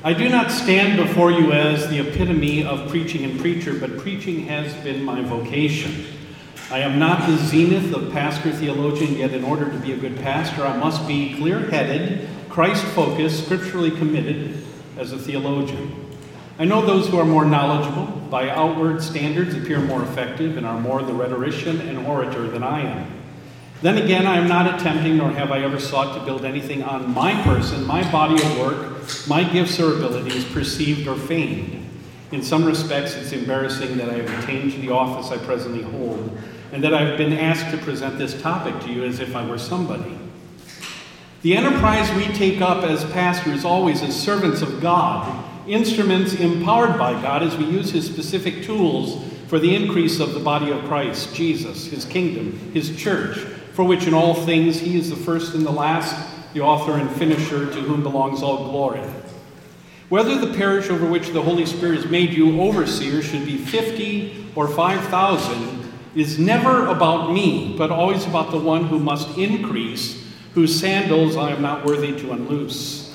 I do not stand before you as the epitome of preaching and preacher, but preaching has been my vocation. I am not the zenith of pastor theologian, yet in order to be a good pastor, I must be clear-headed, Christ-focused, scripturally committed as a theologian. I know those who are more knowledgeable, by outward standards appear more effective, and are more the rhetorician and orator than I am. Then again, I am not attempting, nor have I ever sought to build anything on my person, my body of work, my gifts or abilities, perceived or feigned. In some respects, it's embarrassing that I have attained to the office I presently hold, and that I've been asked to present this topic to you as if I were somebody. The enterprise we take up as pastors always as servants of God, instruments empowered by God as we use his specific tools for the increase of the body of Christ, Jesus, his kingdom, his church, for which in all things he is the first and the last, the author and finisher, to whom belongs all glory. Whether the parish over which the Holy Spirit has made you overseer should be 50 or 5,000 is never about me, but always about the one who must increase, whose sandals I am not worthy to unloose.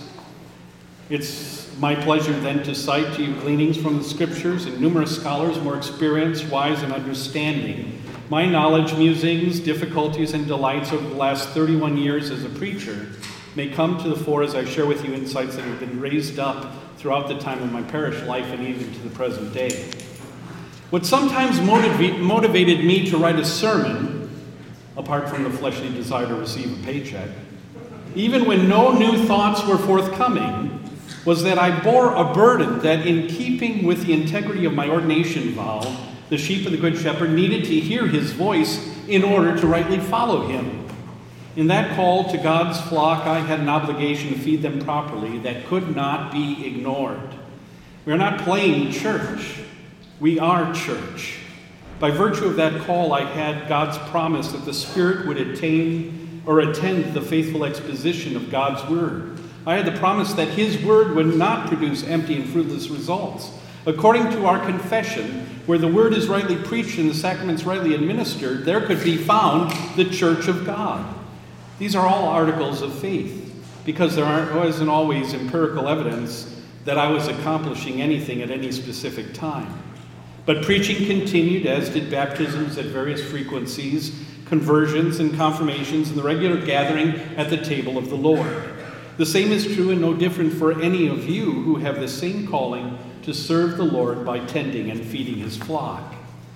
It's my pleasure then to cite to you gleanings from the Scriptures and numerous scholars more experienced, wise, and understanding. My knowledge, musings, difficulties, and delights over the last 31 years as a preacher may come to the fore as I share with you insights that have been raised up throughout the time of my parish life and even to the present day. What sometimes motivated me to write a sermon, apart from the fleshly desire to receive a paycheck, even when no new thoughts were forthcoming, was that I bore a burden that, in keeping with the integrity of my ordination vow, the sheep of the Good Shepherd needed to hear his voice in order to rightly follow him. In that call to God's flock, I had an obligation to feed them properly that could not be ignored. We are not playing church. We are church. By virtue of that call, I had God's promise that the Spirit would attend the faithful exposition of God's word. I had the promise that his word would not produce empty and fruitless results. According to our confession, where the word is rightly preached and the sacraments rightly administered, there could be found the church of God. These are all articles of faith, because there wasn't always empirical evidence that I was accomplishing anything at any specific time. But preaching continued, as did baptisms at various frequencies, conversions and confirmations, and the regular gathering at the table of the Lord. The same is true and no different for any of you who have the same calling to serve the Lord by tending and feeding his flock.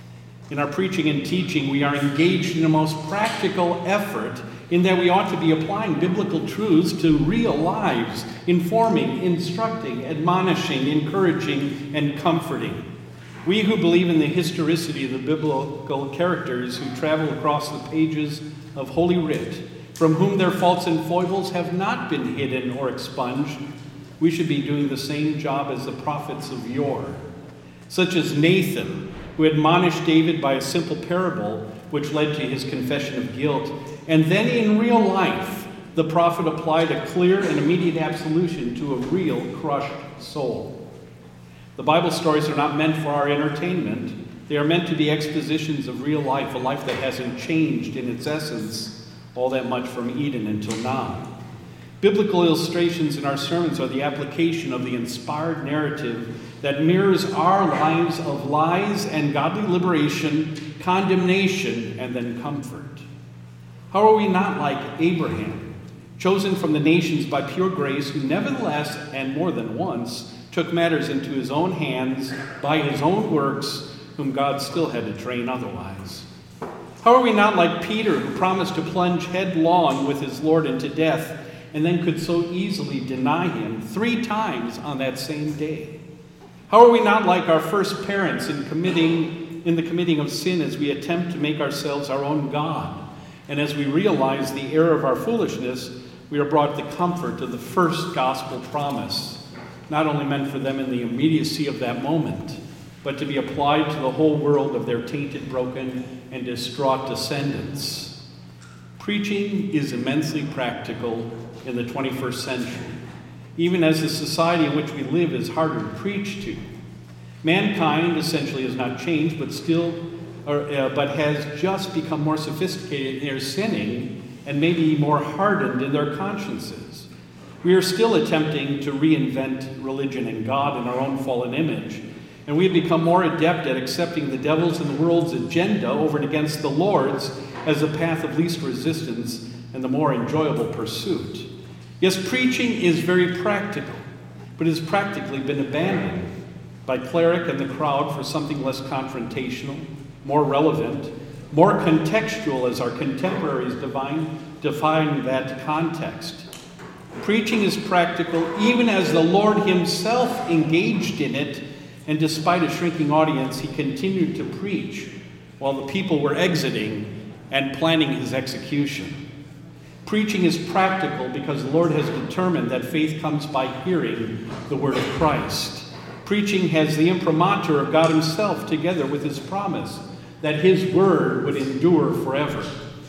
In our preaching and teaching, we are engaged in a most practical effort in that we ought to be applying biblical truths to real lives, informing, instructing, admonishing, encouraging, and comforting. We who believe in the historicity of the biblical characters who travel across the pages of Holy Writ, from whom their faults and foibles have not been hidden or expunged, we should be doing the same job as the prophets of yore, such as Nathan, who admonished David by a simple parable which led to his confession of guilt. And then in real life, the prophet applied a clear and immediate absolution to a real crushed soul. The Bible stories are not meant for our entertainment. They are meant to be expositions of real life, a life that hasn't changed in its essence all that much from Eden until now. Biblical illustrations in our sermons are the application of the inspired narrative that mirrors our lives of lies and godly liberation, condemnation, and then comfort. How are we not like Abraham, chosen from the nations by pure grace, who nevertheless, and more than once, took matters into his own hands by his own works, whom God still had to train otherwise? How are we not like Peter, who promised to plunge headlong with his Lord into death, and then could so easily deny him 3 times on that same day? How are we not like our first parents in the committing of sin as we attempt to make ourselves our own God? And as we realize the error of our foolishness, we are brought the comfort of the first gospel promise, not only meant for them in the immediacy of that moment, but to be applied to the whole world of their tainted, broken, and distraught descendants. Preaching is immensely practical in the 21st century, even as the society in which we live is harder to preach to. Mankind essentially has not changed, but has just become more sophisticated in their sinning and maybe more hardened in their consciences. We are still attempting to reinvent religion and God in our own fallen image, and we have become more adept at accepting the devil's and the world's agenda over and against the Lord's as a path of least resistance and the more enjoyable pursuit. Yes, preaching is very practical, but has practically been abandoned by cleric and the crowd for something less confrontational, more relevant, more contextual as our contemporaries define that context. Preaching is practical even as the Lord himself engaged in it, and despite a shrinking audience, he continued to preach while the people were exiting and planning his execution. Preaching is practical because the Lord has determined that faith comes by hearing the word of Christ. Preaching has the imprimatur of God himself together with his promise that his word would endure forever.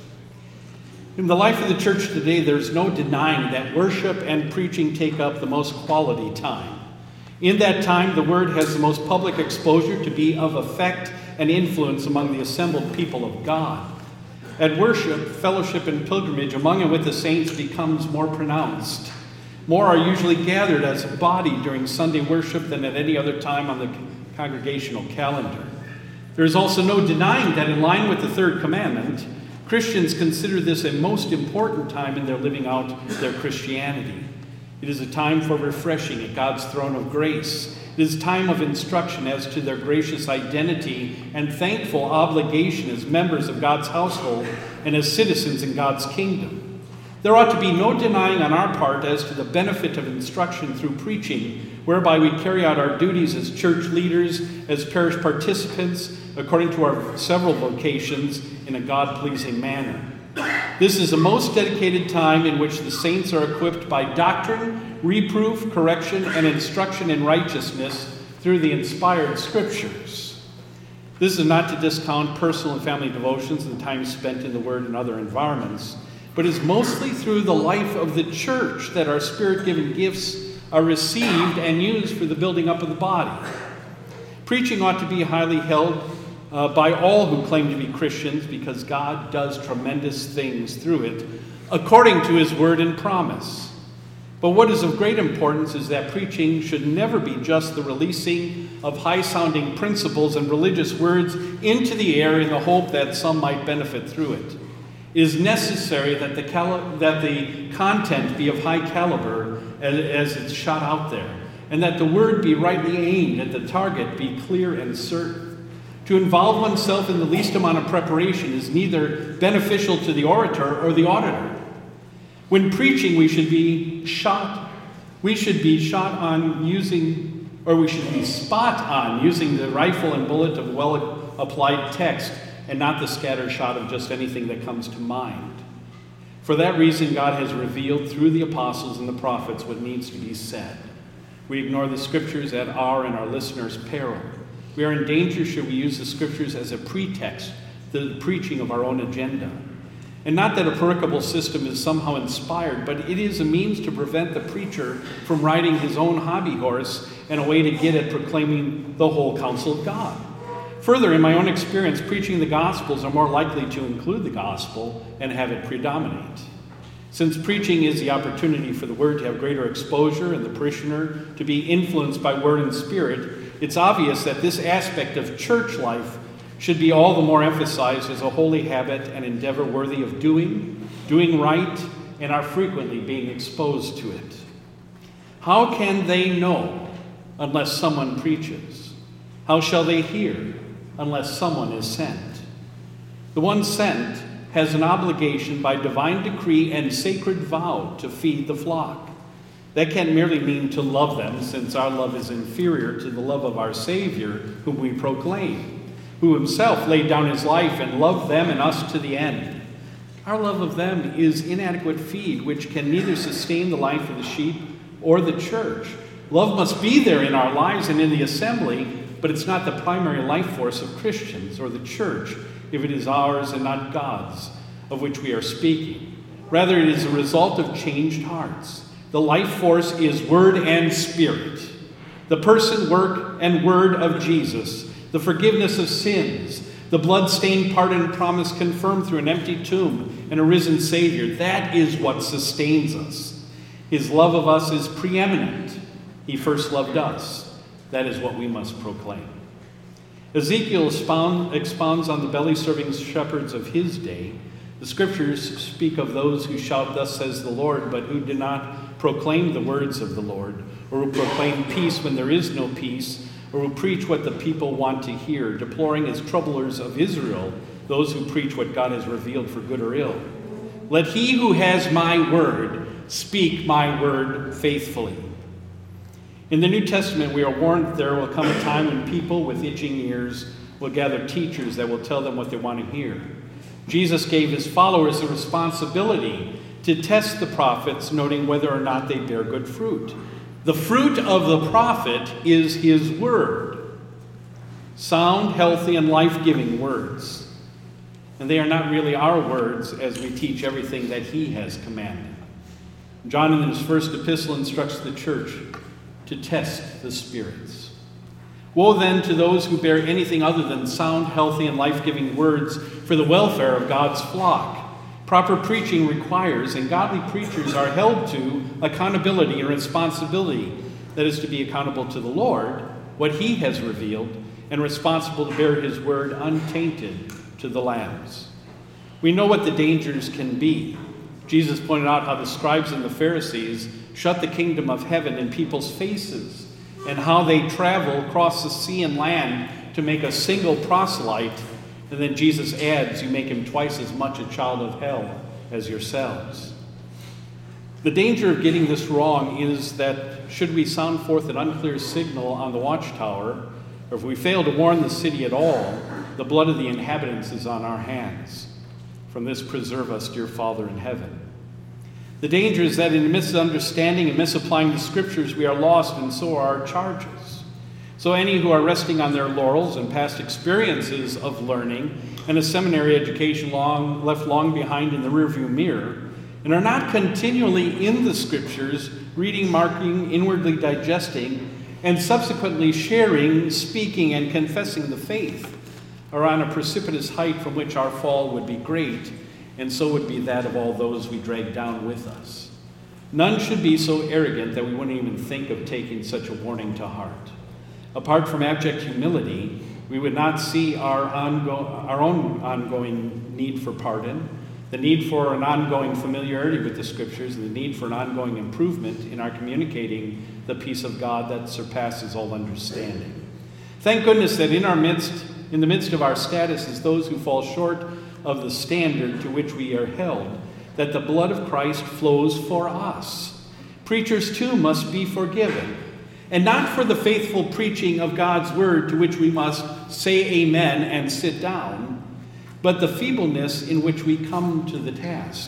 In the life of the church today, there's no denying that worship and preaching take up the most quality time. In that time, the word has the most public exposure to be of effect and influence among the assembled people of God. At worship, fellowship, and pilgrimage among and with the saints becomes more pronounced. More are usually gathered as a body during Sunday worship than at any other time on the congregational calendar. There is also no denying that in line with the third commandment, Christians consider this a most important time in their living out their Christianity. It is a time for refreshing at God's throne of grace. It is a time of instruction as to their gracious identity and thankful obligation as members of God's household and as citizens in God's kingdom. There ought to be no denying on our part as to the benefit of instruction through preaching, whereby we carry out our duties as church leaders, as parish participants, according to our several vocations, in a God-pleasing manner. This is a most dedicated time in which the saints are equipped by doctrine, reproof, correction, and instruction in righteousness through the inspired scriptures. This is not to discount personal and family devotions and time spent in the Word and other environments, but is mostly through the life of the church that our Spirit-given gifts are received and used for the building up of the body. Preaching ought to be highly held by all who claim to be Christians, because God does tremendous things through it, according to his word and promise. But what is of great importance is that preaching should never be just the releasing of high-sounding principles and religious words into the air in the hope that some might benefit through it. It is necessary that the content be of high caliber as it's shot out there, and that the word be rightly aimed at the target, be clear and certain. To involve oneself in the least amount of preparation is neither beneficial to the orator or the auditor. When preaching, we should be spot on using the rifle and bullet of well-applied text, and not the scattershot of just anything that comes to mind. For that reason, God has revealed through the apostles and the prophets what needs to be said. We ignore the scriptures at our and our listeners' peril. We are in danger should we use the scriptures as a pretext to the preaching of our own agenda. And not that a pericable system is somehow inspired, but it is a means to prevent the preacher from riding his own hobby horse and a way to get at proclaiming the whole counsel of God. Further, in my own experience, preaching the Gospels are more likely to include the gospel and have it predominate. Since preaching is the opportunity for the word to have greater exposure and the parishioner to be influenced by word and spirit, it's obvious that this aspect of church life should be all the more emphasized as a holy habit and endeavor worthy of doing right, and are frequently being exposed to it. How can they know unless someone preaches? How shall they hear unless someone is sent? The one sent has an obligation by divine decree and sacred vow to feed the flock. That can't merely mean to love them, since our love is inferior to the love of our Savior, whom we proclaim, who himself laid down his life and loved them and us to the end. Our love of them is inadequate feed, which can neither sustain the life of the sheep or the church. Love must be there in our lives and in the assembly, but it's not the primary life force of Christians or the church, if it is ours and not God's, of which we are speaking. Rather, it is a result of changed hearts. The life force is word and spirit. The person, work, and word of Jesus, the forgiveness of sins, the blood-stained pardon promise confirmed through an empty tomb and a risen Savior, that is what sustains us. His love of us is preeminent. He first loved us. That is what we must proclaim. Ezekiel expounds on the belly-serving shepherds of his day. The scriptures speak of those who shout, "Thus says the Lord," but who do not proclaim the words of the Lord, or who proclaim peace when there is no peace, or who preach what the people want to hear, deploring as troublers of Israel those who preach what God has revealed for good or ill. Let he who has my word speak my word faithfully. In the New Testament, we are warned that there will come a time when people with itching ears will gather teachers that will tell them what they want to hear. Jesus gave his followers the responsibility to test the prophets, noting whether or not they bear good fruit. The fruit of the prophet is his word. Sound, healthy, and life-giving words. And they are not really our words as we teach everything that he has commanded. John in his first epistle instructs the church to test the spirits. Woe then to those who bear anything other than sound, healthy, and life-giving words for the welfare of God's flock. Proper preaching requires, and godly preachers are held to, accountability and responsibility. That is, to be accountable to the Lord, what he has revealed, and responsible to bear his word untainted to the lambs. We know what the dangers can be. Jesus pointed out how the scribes and the Pharisees shut the kingdom of heaven in people's faces, and how they travel across the sea and land to make a single proselyte. And then Jesus adds, you make him twice as much a child of hell as yourselves. The danger of getting this wrong is that should we sound forth an unclear signal on the watchtower, or if we fail to warn the city at all, the blood of the inhabitants is on our hands. From this preserve us, dear Father in heaven. The danger is that in the midst of understanding and misapplying the scriptures, we are lost, and so are our charges. So any who are resting on their laurels and past experiences of learning and a seminary education left long behind in the rearview mirror, and are not continually in the scriptures, reading, marking, inwardly digesting, and subsequently sharing, speaking, and confessing the faith, are on a precipitous height from which our fall would be great, and so would be that of all those we drag down with us. None should be so arrogant that we wouldn't even think of taking such a warning to heart. Apart from abject humility, we would not see our own ongoing need for pardon, the need for an ongoing familiarity with the scriptures, and the need for an ongoing improvement in our communicating the peace of God that surpasses all understanding. Thank goodness that in the midst of our status as those who fall short of the standard to which we are held, that the blood of Christ flows for us. Preachers too must be forgiven, and not for the faithful preaching of God's word to which we must say amen and sit down, but the feebleness in which we come to the task.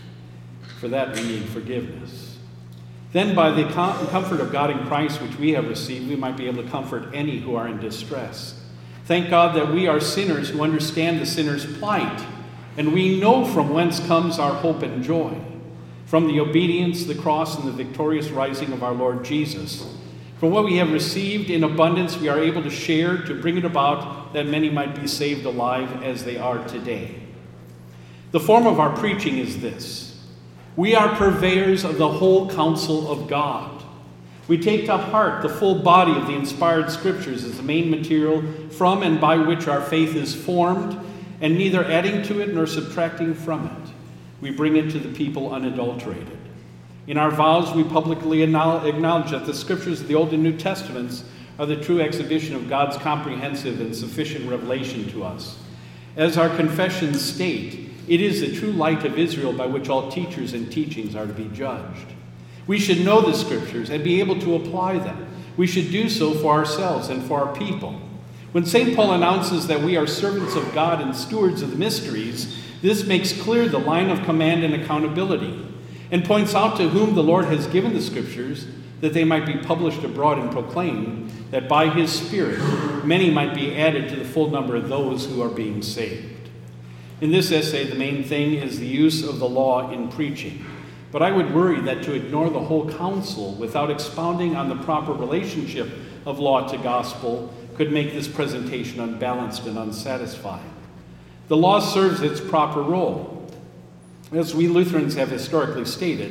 For that we need forgiveness. Then by the comfort of God in Christ which we have received, we might be able to comfort any who are in distress. Thank God that we are sinners who understand the sinner's plight, and we know from whence comes our hope and joy, from the obedience, the cross, and the victorious rising of our Lord Jesus. From what we have received in abundance, we are able to share, to bring it about that many might be saved alive as they are today. The form of our preaching is this: we are purveyors of the whole counsel of God. We take to heart the full body of the inspired scriptures as the main material from and by which our faith is formed, and neither adding to it nor subtracting from it. We bring it to the people unadulterated. In our vows, we publicly acknowledge that the scriptures of the Old and New Testaments are the true exhibition of God's comprehensive and sufficient revelation to us. As our confessions state, it is the true light of Israel by which all teachers and teachings are to be judged. We should know the scriptures and be able to apply them. We should do so for ourselves and for our people. When St. Paul announces that we are servants of God and stewards of the mysteries, this makes clear the line of command and accountability, and points out to whom the Lord has given the scriptures, that they might be published abroad and proclaimed, that by his Spirit many might be added to the full number of those who are being saved. In this essay, the main thing is the use of the law in preaching. But I would worry that to ignore the whole counsel without expounding on the proper relationship of law to gospel could make this presentation unbalanced and unsatisfying. The law serves its proper role. As we Lutherans have historically stated,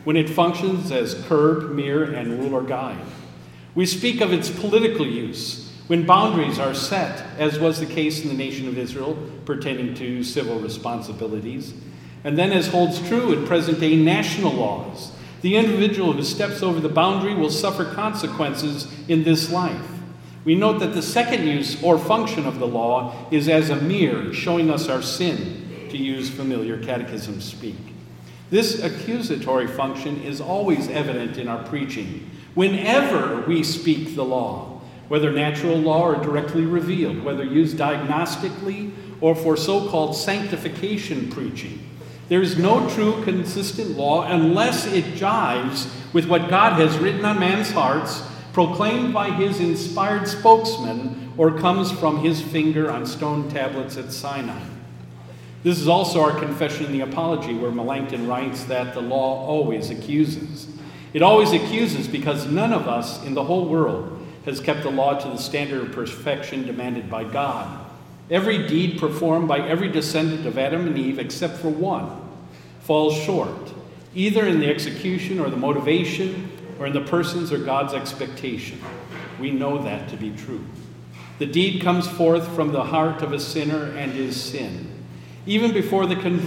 when it functions as curb, mirror, and rule or guide. We speak of its political use when boundaries are set, as was the case in the nation of Israel pertaining to civil responsibilities, and then as holds true in present-day national laws. The individual who steps over the boundary will suffer consequences in this life. We note that the second use or function of the law is as a mirror, showing us our sin, to use familiar catechism speak. This accusatory function is always evident in our preaching. Whenever we speak the law, whether natural law or directly revealed, whether used diagnostically or for so-called sanctification preaching, there is no true consistent law unless it jives with what God has written on man's hearts, proclaimed by his inspired spokesman, or comes from his finger on stone tablets at Sinai. This is also our confession in the Apology, where Melanchthon writes that the law always accuses. It always accuses because none of us in the whole world has kept the law to the standard of perfection demanded by God. Every deed performed by every descendant of Adam and Eve, except for one, falls short, either in the execution or the motivation, or in the persons or God's expectation. We know that to be true. The deed comes forth from the heart of a sinner and is sin. Even among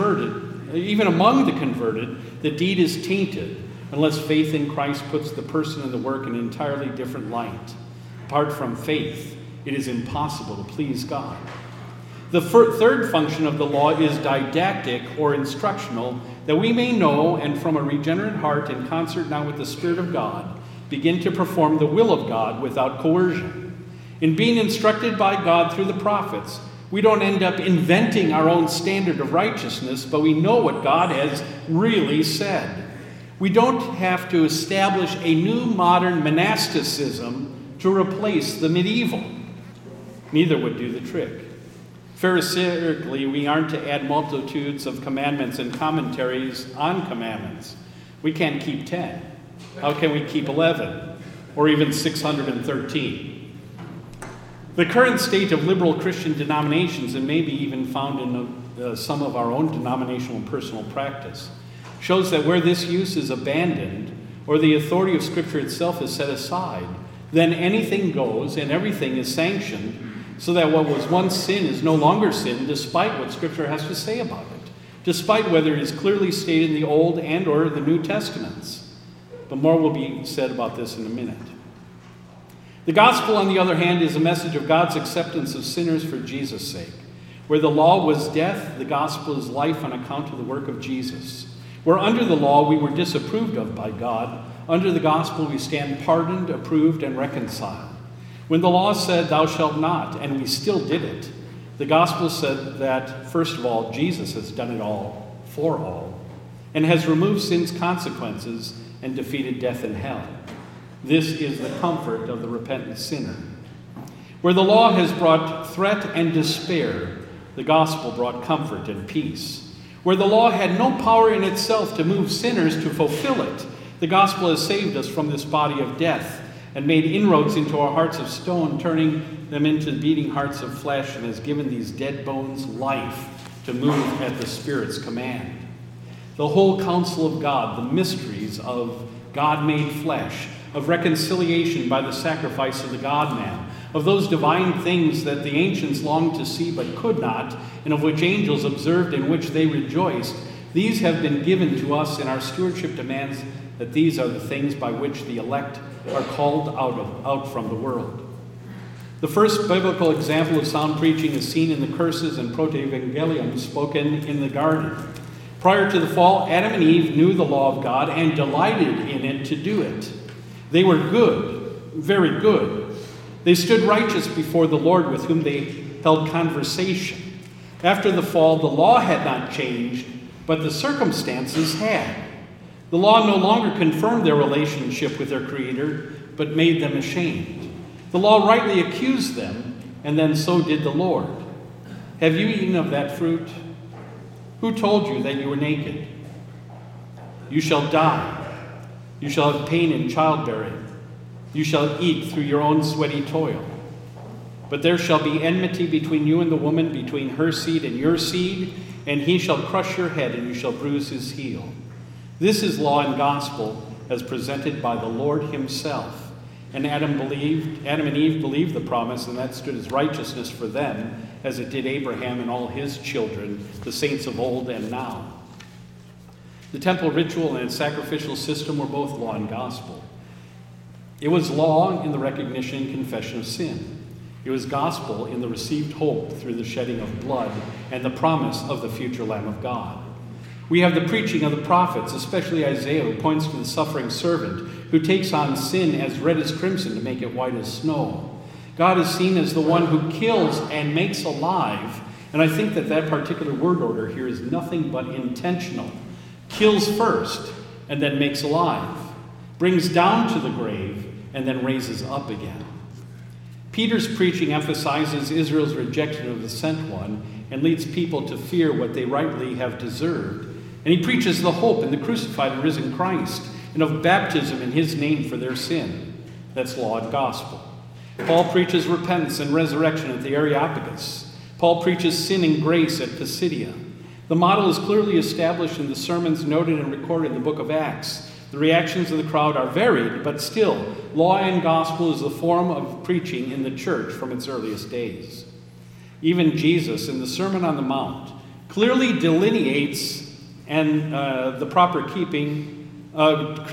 the converted, the deed is tainted unless faith in Christ puts the person and the work in an entirely different light. Apart from faith, it is impossible to please God. The third function of the law is didactic or instructional, that we may know and from a regenerate heart in concert now with the Spirit of God, begin to perform the will of God without coercion. In being instructed by God through the prophets, we don't end up inventing our own standard of righteousness, but we know what God has really said. We don't have to establish a new modern monasticism to replace the medieval. Neither would do the trick. Pharisaically, we aren't to add multitudes of commandments and commentaries on commandments. We can't keep 10. How can we keep 11? Or even 613? The current state of liberal Christian denominations, and maybe even found in some of our own denominational and personal practice, shows that where this use is abandoned, or the authority of Scripture itself is set aside, then anything goes and everything is sanctioned, so that what was once sin is no longer sin, despite what Scripture has to say about it, despite whether it is clearly stated in the Old and or the New Testaments. But more will be said about this in a minute. The gospel, on the other hand, is a message of God's acceptance of sinners for Jesus' sake. Where the law was death, the gospel is life on account of the work of Jesus. Where under the law we were disapproved of by God, under the gospel we stand pardoned, approved, and reconciled. When the law said, "Thou shalt not," and we still did it, the gospel said that, first of all, Jesus has done it all for all, and has removed sin's consequences and defeated death and hell. This is the comfort of the repentant sinner. Where the law has brought threat and despair, the gospel brought comfort and peace. Where the law had no power in itself to move sinners to fulfill it, the gospel has saved us from this body of death and made inroads into our hearts of stone, turning them into beating hearts of flesh, and has given these dead bones life to move at the Spirit's command. The whole counsel of God, the mysteries of God made flesh, of reconciliation by the sacrifice of the God-man, of those divine things that the ancients longed to see but could not, and of which angels observed and which they rejoiced, these have been given to us, and our stewardship demands that these are the things by which the elect are called out from the world. The first biblical example of sound preaching is seen in the curses and proto-evangelium spoken in the garden. Prior to the fall, Adam and Eve knew the law of God and delighted in it to do it. They were good, very good. They stood righteous before the Lord, with whom they held conversation. After the fall, the law had not changed, but the circumstances had. The law no longer confirmed their relationship with their Creator, but made them ashamed. The law rightly accused them, and then so did the Lord. Have you eaten of that fruit? Who told you that you were naked? You shall die. You shall have pain in childbearing. You shall eat through your own sweaty toil. But there shall be enmity between you and the woman, between her seed and your seed, and he shall crush your head, and you shall bruise his heel. This is law and gospel as presented by the Lord himself. And Adam and Eve believed the promise, and that stood as righteousness for them, as it did Abraham and all his children, the saints of old and now. The temple ritual and its sacrificial system were both law and gospel. It was law in the recognition and confession of sin. It was gospel in the received hope through the shedding of blood and the promise of the future Lamb of God. We have the preaching of the prophets, especially Isaiah, who points to the suffering servant who takes on sin as red as crimson to make it white as snow. God is seen as the one who kills and makes alive, and I think that particular word order here is nothing but intentional. Kills first and then makes alive, brings down to the grave and then raises up again. Peter's preaching emphasizes Israel's rejection of the sent one and leads people to fear what they rightly have deserved. And he preaches the hope in the crucified and risen Christ and of baptism in his name for their sin. That's law and gospel. Paul preaches repentance and resurrection at the Areopagus. Paul preaches sin and grace at Pisidia. The model is clearly established in the sermons noted and recorded in the book of Acts. The reactions of the crowd are varied, but still, law and gospel is the form of preaching in the church from its earliest days. Even Jesus, in the Sermon on the Mount, clearly delineates sin and the proper keeping of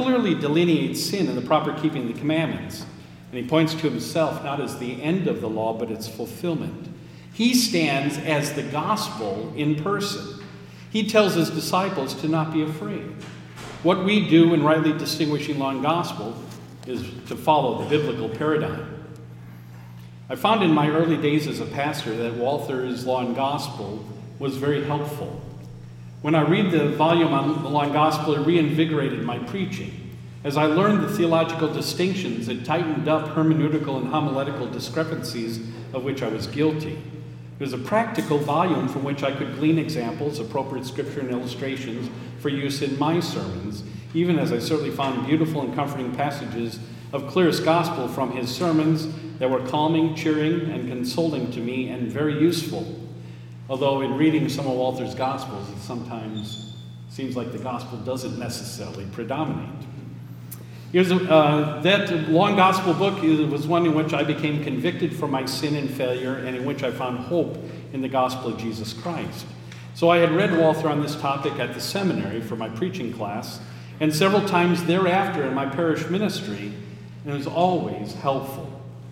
the commandments. And he points to himself not as the end of the law, but its fulfillment. He stands as the gospel in person. He tells his disciples to not be afraid. What we do in rightly distinguishing law and gospel is to follow the biblical paradigm. I found in my early days as a pastor that Walther's Law and Gospel was very helpful. When I read the volume on the Law and Gospel, it reinvigorated my preaching. As I learned the theological distinctions, it tightened up hermeneutical and homiletical discrepancies of which I was guilty. It was a practical volume from which I could glean examples, appropriate scripture, and illustrations for use in my sermons, even as I certainly found beautiful and comforting passages of clearest gospel from his sermons that were calming, cheering, and consoling to me and very useful. Although in reading some of Walther's Gospels, it sometimes seems like the gospel doesn't necessarily predominate. That long gospel book was one in which I became convicted for my sin and failure, and in which I found hope in the gospel of Jesus Christ. So I had read Walther on this topic at the seminary for my preaching class, and several times thereafter in my parish ministry, and it was always helpful.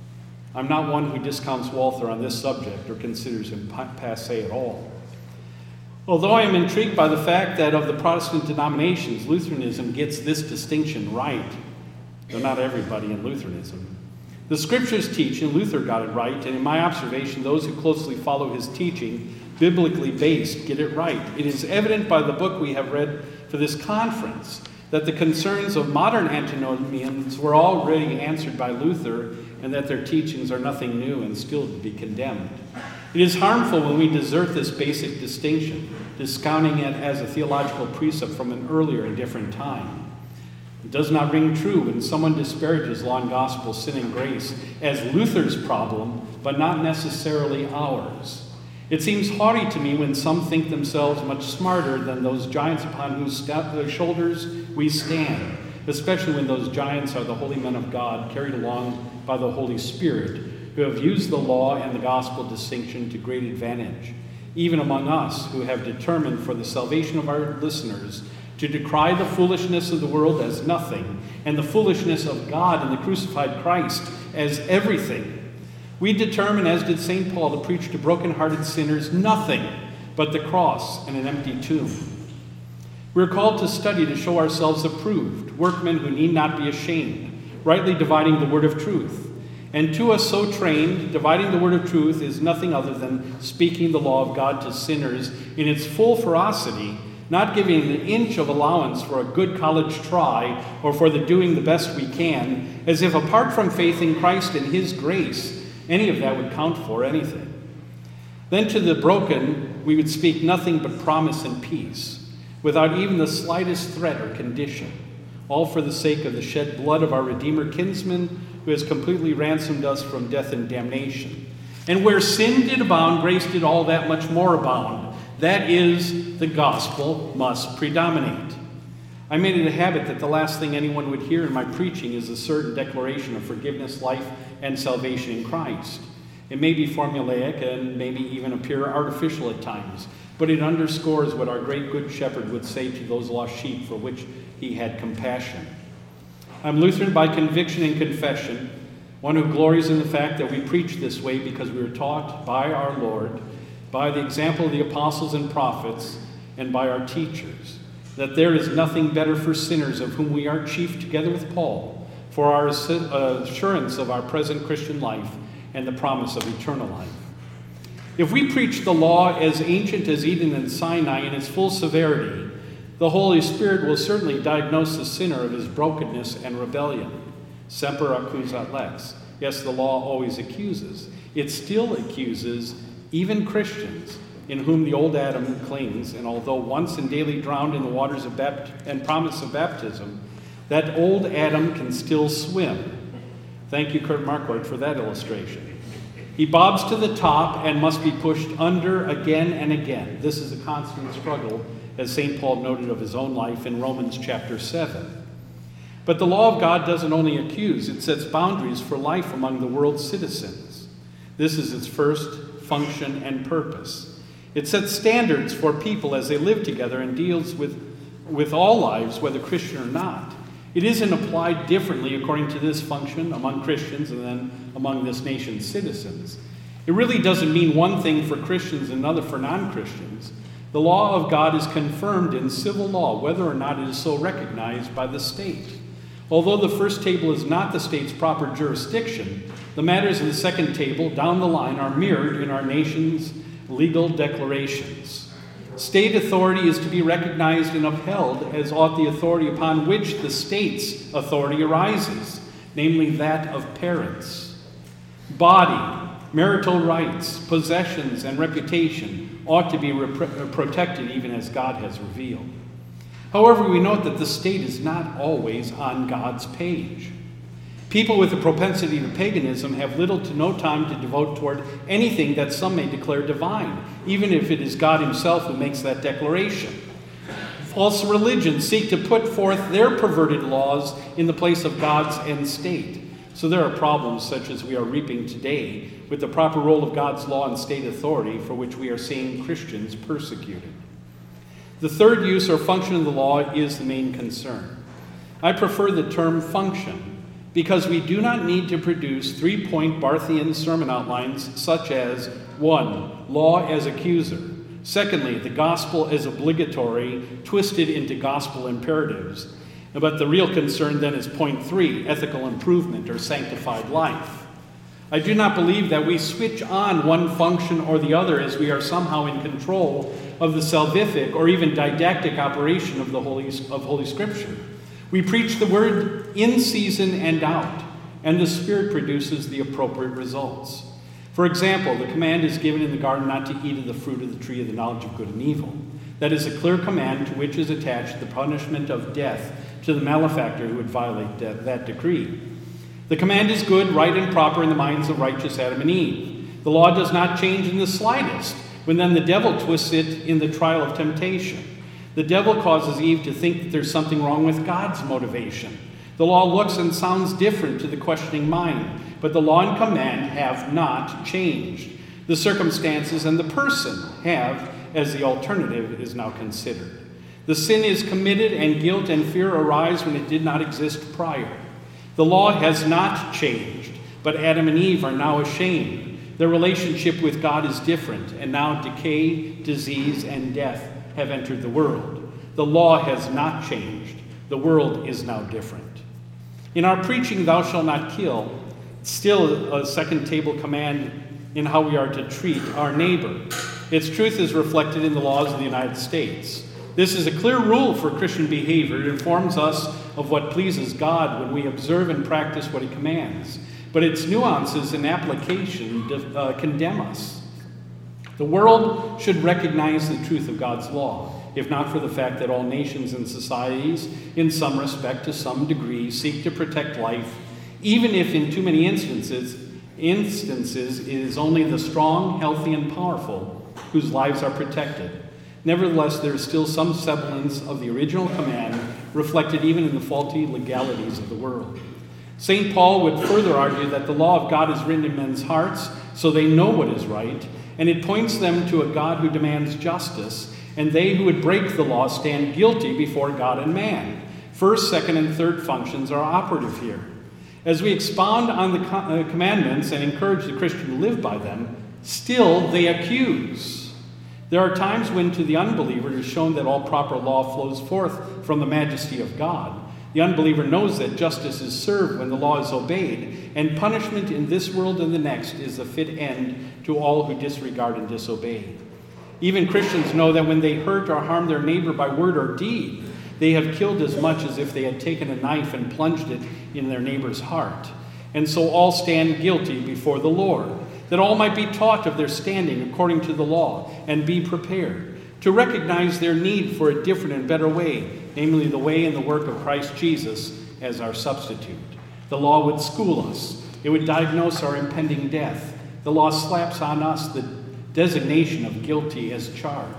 I'm not one who discounts Walther on this subject or considers him passé at all. Although I am intrigued by the fact that of the Protestant denominations, Lutheranism gets this distinction right, though not everybody in Lutheranism. The scriptures teach, and Luther got it right, and in my observation, those who closely follow his teaching, biblically based, get it right. It is evident by the book we have read for this conference that the concerns of modern antinomians were already answered by Luther, and that their teachings are nothing new and still to be condemned. It is harmful when we desert this basic distinction, discounting it as a theological precept from an earlier and different time. It does not ring true when someone disparages law and gospel, sin and grace as Luther's problem, but not necessarily ours. It seems haughty to me when some think themselves much smarter than those giants upon whose shoulders we stand, especially when those giants are the holy men of God carried along by the Holy Spirit, who have used the law and the gospel distinction to great advantage, even among us who have determined for the salvation of our listeners to decry the foolishness of the world as nothing, and the foolishness of God and the crucified Christ as everything. We determine, as did St. Paul, to preach to broken-hearted sinners nothing but the cross and an empty tomb. We're called to study to show ourselves approved, workmen who need not be ashamed, rightly dividing the word of truth. And to us so trained, dividing the word of truth is nothing other than speaking the law of God to sinners in its full ferocity, not giving an inch of allowance for a good college try or for the doing the best we can, as if apart from faith in Christ and his grace, any of that would count for anything. Then to the broken, we would speak nothing but promise and peace, without even the slightest threat or condition, all for the sake of the shed blood of our Redeemer kinsman, who has completely ransomed us from death and damnation. And where sin did abound, grace did all that much more abound. That is, the gospel must predominate. I made it a habit that the last thing anyone would hear in my preaching is a certain declaration of forgiveness, life, and salvation in Christ. It may be formulaic and maybe even appear artificial at times, but it underscores what our great good shepherd would say to those lost sheep for which he had compassion. I'm Lutheran by conviction and confession, one who glories in the fact that we preach this way because we were taught by our Lord, by the example of the apostles and prophets, and by our teachers, that there is nothing better for sinners, of whom we are chief together with Paul, for our assurance of our present Christian life and the promise of eternal life. If we preach the law as ancient as Eden and Sinai in its full severity, the Holy Spirit will certainly diagnose the sinner of his brokenness and rebellion. Semper accusat lex. Yes, the law always accuses. It still accuses even Christians, in whom the old Adam clings, and although once and daily drowned in the waters of and promise of baptism, that old Adam can still swim. Thank you, Kurt Marquardt, for that illustration. He bobs to the top and must be pushed under again and again. This is a constant struggle, as St. Paul noted of his own life in Romans chapter 7. But the law of God doesn't only accuse, it sets boundaries for life among the world's citizens. This is its first function and purpose. It sets standards for people as they live together and deals with all lives, whether Christian or not. It isn't applied differently according to this function among Christians and then among this nation's citizens. It really doesn't mean one thing for Christians and another for non-Christians. The law of God is confirmed in civil law, whether or not it is so recognized by the state. Although the first table is not the state's proper jurisdiction, the matters in the second table down the line are mirrored in our nation's legal declarations. State authority is to be recognized and upheld, as ought the authority upon which the state's authority arises, namely that of parents. Body, marital rights, possessions, and reputation ought to be protected even as God has revealed. However, we note that the state is not always on God's page. People with a propensity to paganism have little to no time to devote toward anything that some may declare divine, even if it is God himself who makes that declaration. False religions seek to put forth their perverted laws in the place of God's and state. So there are problems such as we are reaping today with the proper role of God's law and state authority, for which we are seeing Christians persecuted. The third use or function of the law is the main concern. I prefer the term function, because we do not need to produce three-point Barthian sermon outlines such as 1. Law as accuser. Secondly, the gospel as obligatory, twisted into gospel imperatives. But the real concern then is point 3, ethical improvement or sanctified life. I do not believe that we switch on one function or the other as we are somehow in control of the salvific or even didactic operation of Holy Scripture. We preach the word in season and out, and the Spirit produces the appropriate results. For example, the command is given in the garden not to eat of the fruit of the tree of the knowledge of good and evil. That is a clear command to which is attached the punishment of death to the malefactor who would violate that decree. The command is good, right, and proper in the minds of righteous Adam and Eve. The law does not change in the slightest when then the devil twists it in the trial of temptation. The devil causes Eve to think that there's something wrong with God's motivation. The law looks and sounds different to the questioning mind, but the law and command have not changed. The circumstances and the person have, as the alternative is now considered. The sin is committed, and guilt and fear arise when it did not exist prior. The law has not changed, but Adam and Eve are now ashamed. Their relationship with God is different, and now decay, disease, and death have entered the world. The law has not changed. The world is now different. In our preaching, thou shalt not kill, still a second table command in how we are to treat our neighbor. Its truth is reflected in the laws of the United States. This is a clear rule for Christian behavior. It informs us of what pleases God when we observe and practice what he commands. But its nuances and application condemn us. The world should recognize the truth of God's law, if not for the fact that all nations and societies, in some respect, to some degree, seek to protect life, even if in too many instances it is only the strong, healthy, and powerful whose lives are protected. Nevertheless, there is still some semblance of the original command reflected even in the faulty legalities of the world. St. Paul would further argue that the law of God is written in men's hearts so they know what is right, and it points them to a God who demands justice, and they who would break the law stand guilty before God and man. First, second, and third functions are operative here. As we expound on the commandments and encourage the Christian to live by them, still they accuse. There are times when to the unbeliever it is shown that all proper law flows forth from the majesty of God. The unbeliever knows that justice is served when the law is obeyed, and punishment in this world and the next is a fit end to all who disregard and disobey. Even Christians know that when they hurt or harm their neighbor by word or deed, they have killed as much as if they had taken a knife and plunged it in their neighbor's heart. And so all stand guilty before the Lord, that all might be taught of their standing according to the law, and be prepared to recognize their need for a different and better way, namely the way and the work of Christ Jesus as our substitute. The law would school us. It would diagnose our impending death. The law slaps on us the designation of guilty as charged.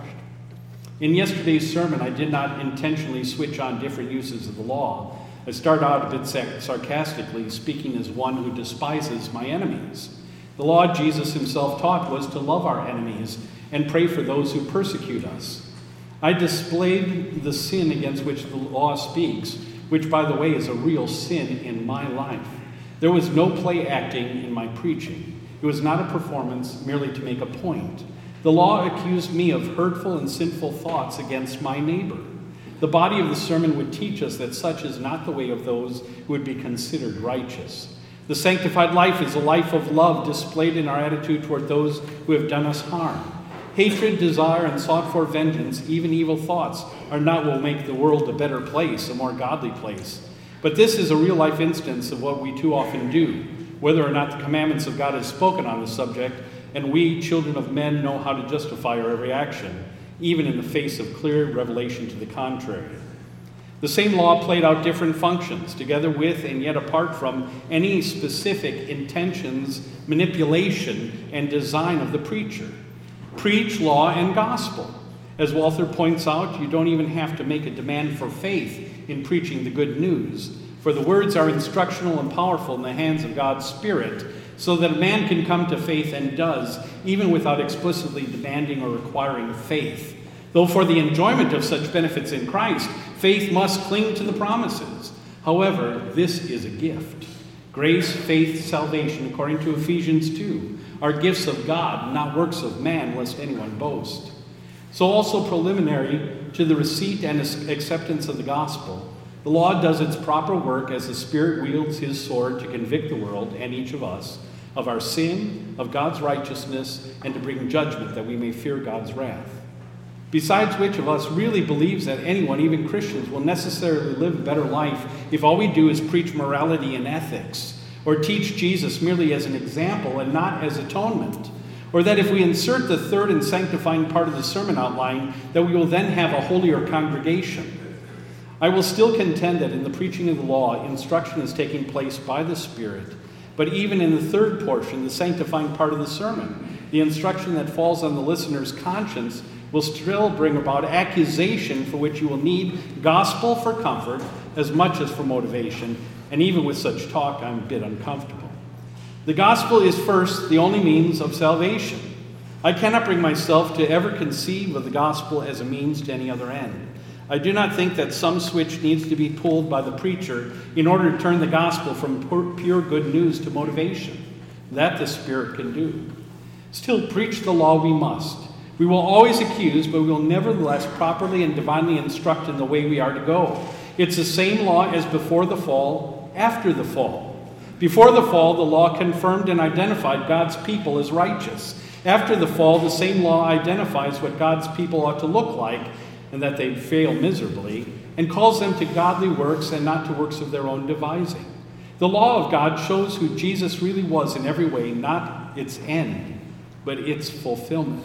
In yesterday's sermon, I did not intentionally switch on different uses of the law. I started out a bit sarcastically, speaking as one who despises my enemies. The law Jesus himself taught was to love our enemies and pray for those who persecute us. I displayed the sin against which the law speaks, which, by the way, is a real sin in my life. There was no play acting in my preaching. It was not a performance merely to make a point. The law accused me of hurtful and sinful thoughts against my neighbor. The body of the sermon would teach us that such is not the way of those who would be considered righteous. The sanctified life is a life of love displayed in our attitude toward those who have done us harm. Hatred, desire, and sought-for vengeance, even evil thoughts, are not what will make the world a better place, a more godly place. But this is a real-life instance of what we too often do, whether or not the commandments of God is spoken on the subject, and we, children of men, know how to justify our every action, even in the face of clear revelation to the contrary. The same law played out different functions, together with and yet apart from any specific intentions, manipulation, and design of the preacher. Preach law and gospel. As Walther points out, you don't even have to make a demand for faith in preaching the good news, for the words are instructional and powerful in the hands of God's Spirit, so that a man can come to faith and does, even without explicitly demanding or requiring faith. Though for the enjoyment of such benefits in Christ, faith must cling to the promises. However, this is a gift. Grace, faith, salvation, according to Ephesians 2, are gifts of God, not works of man, lest anyone boast. So also preliminary to the receipt and acceptance of the gospel, the law does its proper work as the Spirit wields his sword to convict the world and each of us of our sin, of God's righteousness, and to bring judgment that we may fear God's wrath. Besides which of us really believes that anyone, even Christians, will necessarily live a better life if all we do is preach morality and ethics, or teach Jesus merely as an example and not as atonement, or that if we insert the third and sanctifying part of the sermon outline, that we will then have a holier congregation. I will still contend that in the preaching of the law, instruction is taking place by the Spirit, but even in the third portion, the sanctifying part of the sermon, the instruction that falls on the listener's conscience will still bring about accusation for which you will need gospel for comfort as much as for motivation, and even with such talk, I'm a bit uncomfortable. The gospel is first the only means of salvation. I cannot bring myself to ever conceive of the gospel as a means to any other end. I do not think that some switch needs to be pulled by the preacher in order to turn the gospel from pure good news to motivation. That the Spirit can do. Still, preach the law we must. We will always accuse, but we will nevertheless properly and divinely instruct in the way we are to go. It's the same law as before the fall, after the fall. Before the fall, the law confirmed and identified God's people as righteous. After the fall, the same law identifies what God's people ought to look like, and that they fail miserably, and calls them to godly works and not to works of their own devising. The law of God shows who Jesus really was in every way, not its end, but its fulfillment.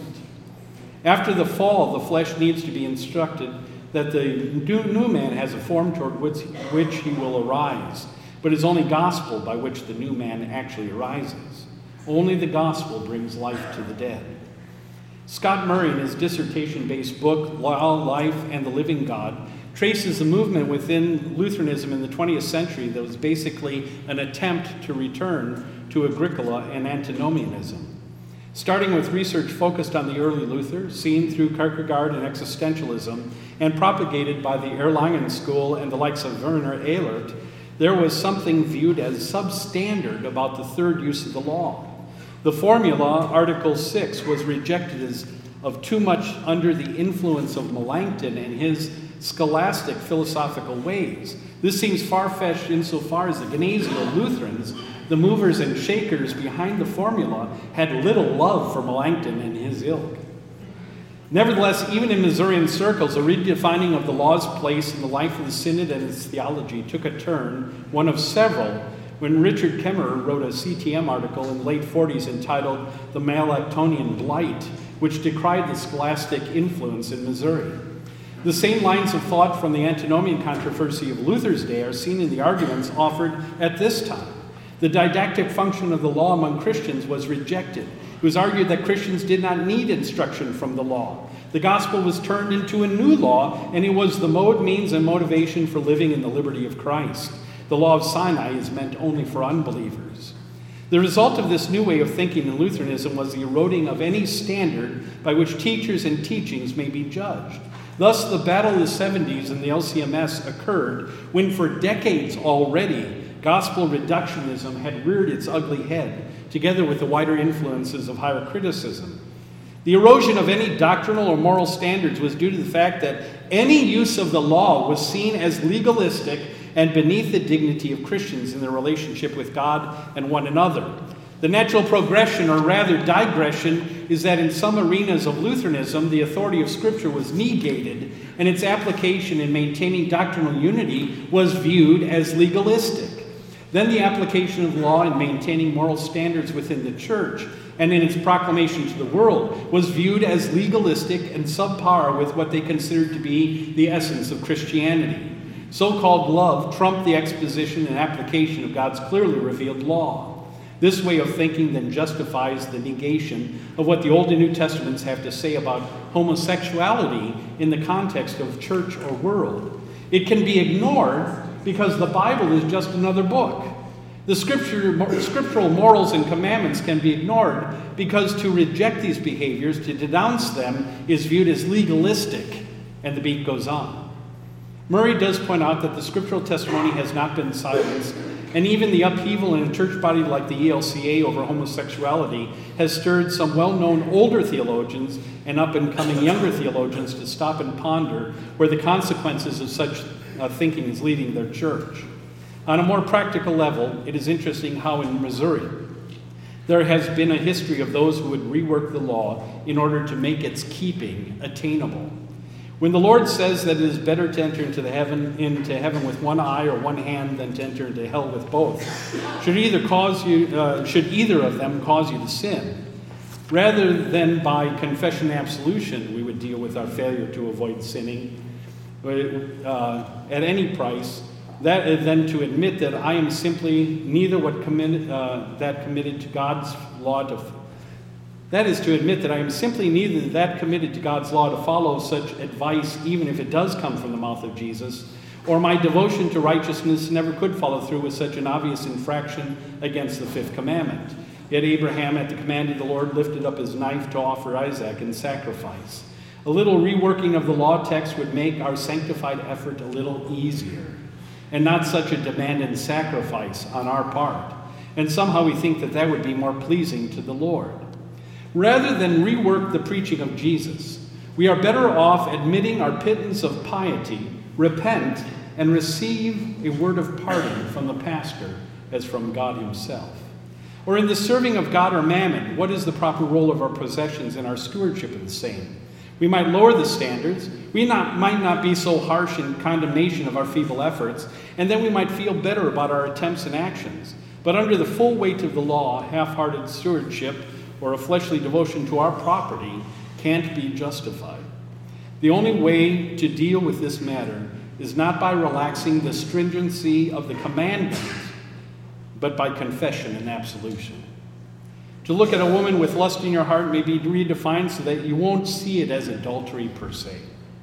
After the fall, the flesh needs to be instructed that the new man has a form toward which he will arise, but it's only gospel by which the new man actually arises. Only the gospel brings life to the dead. Scott Murray, in his dissertation-based book, Law, Life, and the Living God, traces the movement within Lutheranism in the 20th century that was basically an attempt to return to Agricola and antinomianism. Starting with research focused on the early Luther, seen through Kierkegaard and existentialism, and propagated by the Erlangen School and the likes of Werner Ehlert, there was something viewed as substandard about the third use of the law. The formula, Article 6, was rejected as of too much under the influence of Melanchthon and his scholastic philosophical ways. This seems far-fetched insofar as the Gnesial Lutherans, the movers and shakers behind the formula, had little love for Melanchthon and his ilk. Nevertheless, even in Missourian circles, a redefining of the law's place in the life of the synod and its theology took a turn, one of several, when Richard Kemmerer wrote a CTM article in the late 40s entitled The Melanchthonian Blight, which decried the scholastic influence in Missouri. The same lines of thought from the antinomian controversy of Luther's day are seen in the arguments offered at this time. The didactic function of the law among Christians was rejected. It was argued that Christians did not need instruction from the law. The gospel was turned into a new law, and it was the mode, means, and motivation for living in the liberty of Christ. The law of Sinai is meant only for unbelievers. The result of this new way of thinking in Lutheranism was the eroding of any standard by which teachers and teachings may be judged. Thus, the Battle of the 70s and the LCMS occurred when for decades already gospel reductionism had reared its ugly head, together with the wider influences of higher criticism. The erosion of any doctrinal or moral standards was due to the fact that any use of the law was seen as legalistic and beneath the dignity of Christians in their relationship with God and one another. The natural progression, or rather digression, is that in some arenas of Lutheranism, the authority of Scripture was negated, and its application in maintaining doctrinal unity was viewed as legalistic. Then the application of law in maintaining moral standards within the church and in its proclamation to the world was viewed as legalistic and subpar with what they considered to be the essence of Christianity. So-called love trumped the exposition and application of God's clearly revealed law. This way of thinking then justifies the negation of what the Old and New Testaments have to say about homosexuality in the context of church or world. It can be ignored because the Bible is just another book. The scriptural morals and commandments can be ignored because to reject these behaviors, to denounce them, is viewed as legalistic, and the beat goes on. Murray does point out that the scriptural testimony has not been silenced, and even the upheaval in a church body like the ELCA over homosexuality has stirred some well-known older theologians and up-and-coming younger theologians to stop and ponder where the consequences of such thinking is leading their church. On a more practical level, it is interesting how in Missouri there has been a history of those who would rework the law in order to make its keeping attainable. When the Lord says that it is better to enter into heaven with one eye or one hand than to enter into hell with both, should either of them cause you to sin, rather than by confession and absolution we would deal with our failure to avoid sinning at any price, than to admit that I am simply neither committed to God's law to follow such advice, even if it does come from the mouth of Jesus, or my devotion to righteousness never could follow through with such an obvious infraction against the fifth commandment. Yet Abraham, at the command of the Lord, lifted up his knife to offer Isaac in sacrifice. A little reworking of the law text would make our sanctified effort a little easier, and not such a demand and sacrifice on our part. And somehow we think that that would be more pleasing to the Lord. Rather than rework the preaching of Jesus, we are better off admitting our pittance of piety, repent, and receive a word of pardon from the pastor as from God himself. Or in the serving of God or mammon, what is the proper role of our possessions and our stewardship of the same? We might lower the standards. We might not be so harsh in condemnation of our feeble efforts, and then we might feel better about our attempts and actions. But under the full weight of the law, half-hearted stewardship or a fleshly devotion to our property can't be justified. The only way to deal with this matter is not by relaxing the stringency of the commandment, but by confession and absolution. To look at a woman with lust in your heart may be redefined so that you won't see it as adultery per se.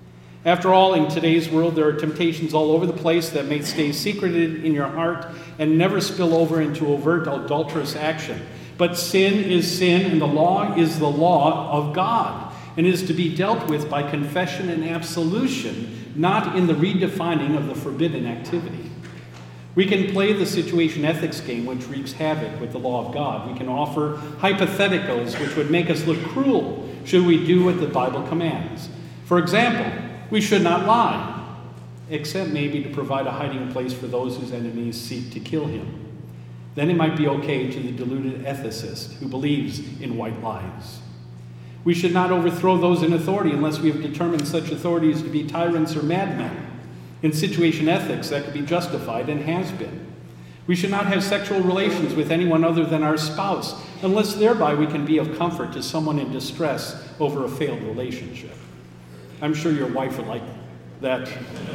After all, in today's world, there are temptations all over the place that may stay secreted in your heart and never spill over into overt adulterous action. But sin is sin, and the law is the law of God, and is to be dealt with by confession and absolution, not in the redefining of the forbidden activity. We can play the situation ethics game, which wreaks havoc with the law of God. We can offer hypotheticals which would make us look cruel should we do what the Bible commands. For example, we should not lie, except maybe to provide a hiding place for those whose enemies seek to kill him. Then it might be okay to the deluded ethicist who believes in white lies. We should not overthrow those in authority unless we have determined such authorities to be tyrants or madmen. In situation ethics, that could be justified and has been. We should not have sexual relations with anyone other than our spouse, unless thereby we can be of comfort to someone in distress over a failed relationship. I'm sure your wife would like that.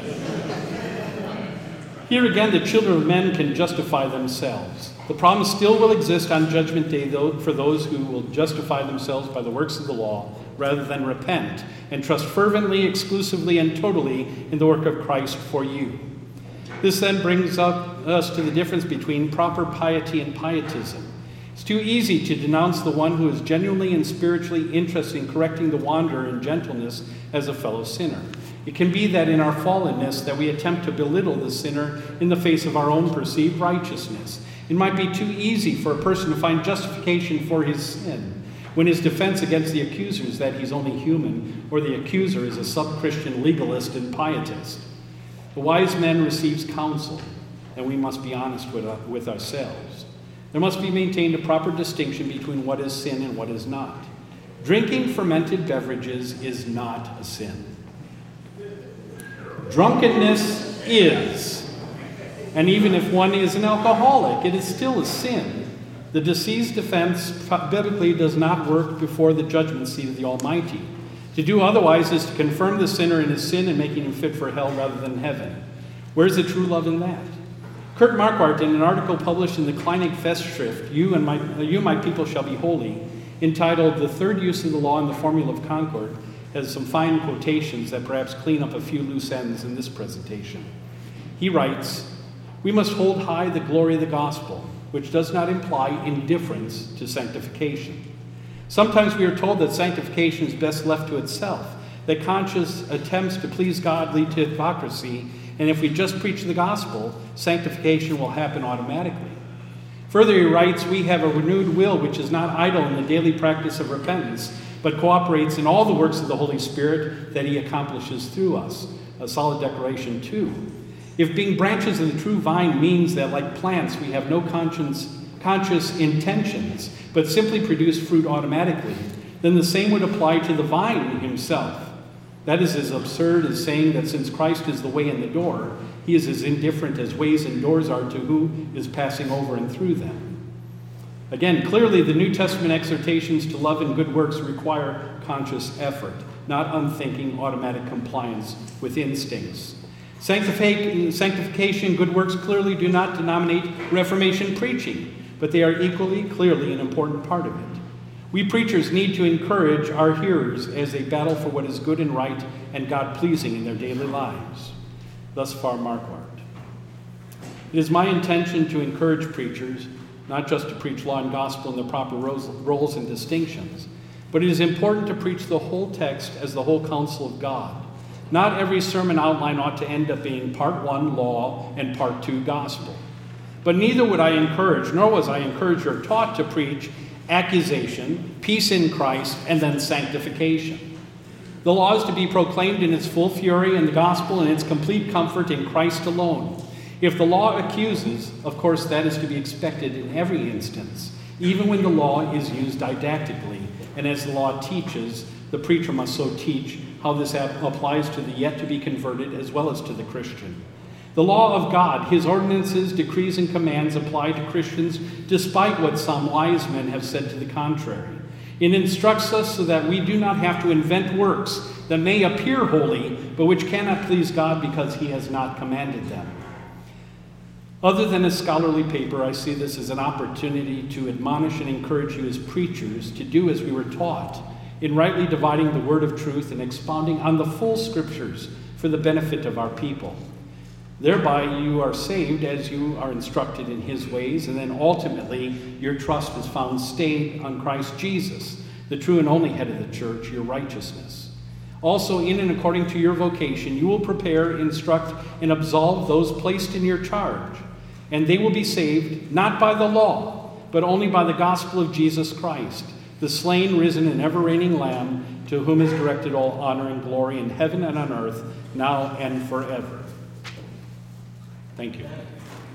Here again, the children of men can justify themselves. The promise still will exist on Judgment Day, though, for those who will justify themselves by the works of the law rather than repent and trust fervently, exclusively, and totally in the work of Christ for you. This then brings us to the difference between proper piety and pietism. It's too easy to denounce the one who is genuinely and spiritually interested in correcting the wanderer in gentleness as a fellow sinner. It can be that in our fallenness that we attempt to belittle the sinner in the face of our own perceived righteousness. It might be too easy for a person to find justification for his sin when his defense against the accuser is that he's only human, or the accuser is a sub-Christian legalist and pietist. The wise man receives counsel, and we must be honest with ourselves. There must be maintained a proper distinction between what is sin and what is not. Drinking fermented beverages is not a sin. Drunkenness is. And even if one is an alcoholic, it is still a sin. The deceased's defense biblically does not work before the judgment seat of the Almighty. To do otherwise is to confirm the sinner in his sin and making him fit for hell rather than heaven. Where's the true love in that? Kurt Marquardt, in an article published in the Kleinig Festschrift, You, My People Shall Be Holy, entitled The Third Use of the Law and the Formula of Concord, has some fine quotations that perhaps clean up a few loose ends in this presentation. He writes, "We must hold high the glory of the gospel, which does not imply indifference to sanctification. Sometimes we are told that sanctification is best left to itself, that conscious attempts to please God lead to hypocrisy, and if we just preach the gospel, sanctification will happen automatically. Further, he writes, we have a renewed will which is not idle in the daily practice of repentance, but cooperates in all the works of the Holy Spirit that he accomplishes through us." A solid declaration, too. If being branches of the true vine means that, like plants, we have no conscious intentions, but simply produce fruit automatically, then the same would apply to the vine himself. That is as absurd as saying that since Christ is the way and the door, he is as indifferent as ways and doors are to who is passing over and through them. Again, clearly the New Testament exhortations to love and good works require conscious effort, not unthinking automatic compliance with instincts. Sanctification and good works clearly do not denominate Reformation preaching, but they are equally clearly an important part of it. We preachers need to encourage our hearers as they battle for what is good and right and God-pleasing in their daily lives. Thus far, Marquardt. It is my intention to encourage preachers not just to preach law and gospel in the proper roles and distinctions, but it is important to preach the whole text as the whole counsel of God. Not every sermon outline ought to end up being part 1 law and part 2 gospel. But neither would I encourage, nor was I encouraged or taught to preach accusation, peace in Christ, and then sanctification. The law is to be proclaimed in its full fury and the gospel in its complete comfort in Christ alone. If the law accuses, of course that is to be expected in every instance, even when the law is used didactically, and as the law teaches, the preacher must so teach how this applies to the yet-to-be converted as well as to the Christian. The law of God, his ordinances, decrees, and commands apply to Christians despite what some wise men have said to the contrary. It instructs us so that we do not have to invent works that may appear holy, but which cannot please God because he has not commanded them. Other than a scholarly paper, I see this as an opportunity to admonish and encourage you as preachers to do as we were taught in rightly dividing the word of truth and expounding on the full scriptures for the benefit of our people. Thereby you are saved as you are instructed in his ways, and then ultimately your trust is found stayed on Christ Jesus, the true and only head of the church, your righteousness. Also, in and according to your vocation, you will prepare, instruct, and absolve those placed in your charge, and they will be saved not by the law, but only by the gospel of Jesus Christ, the slain, risen, and ever-reigning Lamb, to whom is directed all honor and glory in heaven and on earth, now and forever. Thank you.